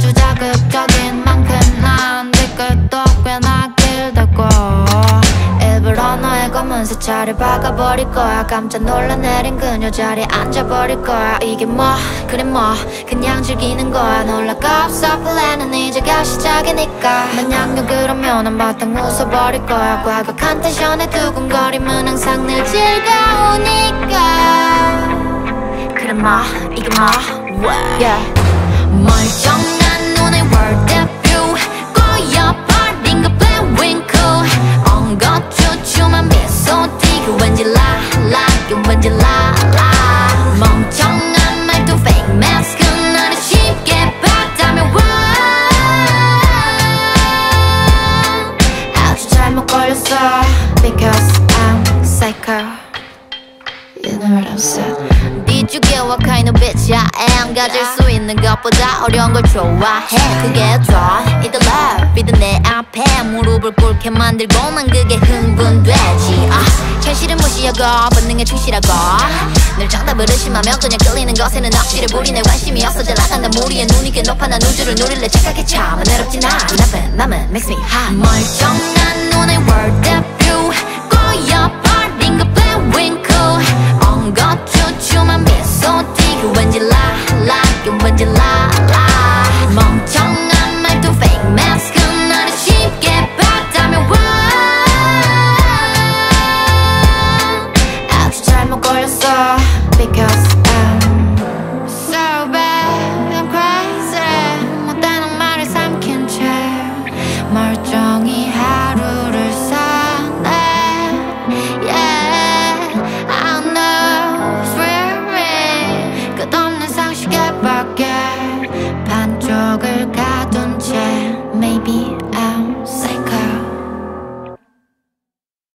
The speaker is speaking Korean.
아주 자극적인 만큼 난 뒤끝도 꽤나 길다고. 일부러 너의 검은 세차를 박아버릴 거야. 깜짝 놀라 내린 그녀 자리에 앉아버릴 거야. 이게 뭐 그래 뭐 그냥 즐기는 거야. 놀랄 거 없어 플랜은 이제가 시작이니까. 만약 그러면 한바탕 웃어버릴 거야. 과격한 텐션에 두근거림은 항상 늘 즐거우니까. 그래 뭐 이게 뭐 yeah. 멀쩡한 눈의 world view 꼬여버린 그 blink-winkle 엉거 춤추만 미소 띠고 왠지 라라 이게 왠지 라라 멍청한 말도 fake mask 나를 쉽게 봤다면 아주 잘못 걸렸어 because I'm psycho. You know what I'm saying? 뒤죽여와 kind of bitch I am. 가질 수 있는 것보다 어려운 걸 좋아해. 그게 더 이the love 이the 내 앞에 무릎을 꿇게 만들고 난 그게 흥분되지. 현실은 무시하고 본능에 충실하고 늘 정답을 의심하며 그냥 끌리는 것에는 억지를 부리네. 관심이 없어 잘 나간다 무리에 눈이 꽤 높아 난 우주를 누릴래 착각해 참은 어렵진 않아. 나쁜 맘은 makes me hot. 멀쩡한 눈의 world view 꼬여버린 그 blink-winkle 엉거 춤추만 미소 띠고 왠지 라라 이게 왠지 라라 멍청한 말도 fake mask 나를 쉽게 봤다면 아주 잘못 걸렸어 because I'm so bad I'm crazy 못되는 말을 삼킨 채 멀쩡